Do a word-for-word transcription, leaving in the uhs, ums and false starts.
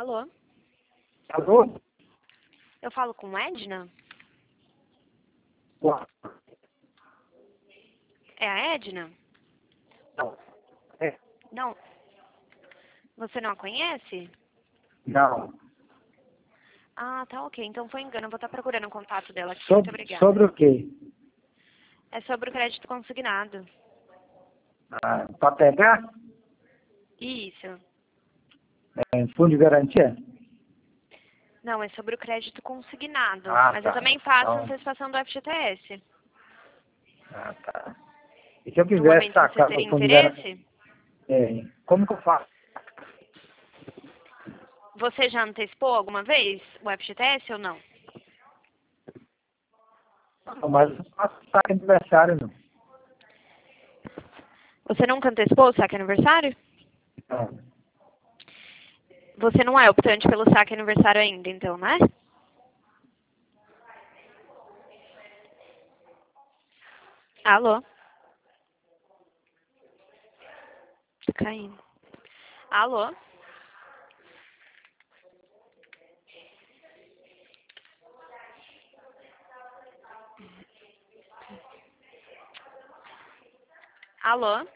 Alô? Alô? Eu falo com Edna? Uau. É a Edna? Não. É. Não. Você não a conhece? Não. Ah, tá ok. Então foi engano. Eu vou estar procurando o contato dela aqui. Muito Sobre, obrigada. sobre o quê? É sobre o crédito consignado. Ah, para pegar? Isso. É, fundo de garantia? Não, é sobre o crédito consignado. Ah, Mas tá. eu também faço Então, antecipação do F G T S. ah, tá. E se eu No quisesse momento você sacar o teria fundo de garantia? interesse? É, como que eu faço? Você já antecipou alguma vez o F G T S ou não? Não, mas eu não faço saque aniversário, não. Você nunca antecipou o saque aniversário? Não. Você não é optante pelo saque aniversário ainda, então, né? Alô? Tá caindo. Alô? Alô?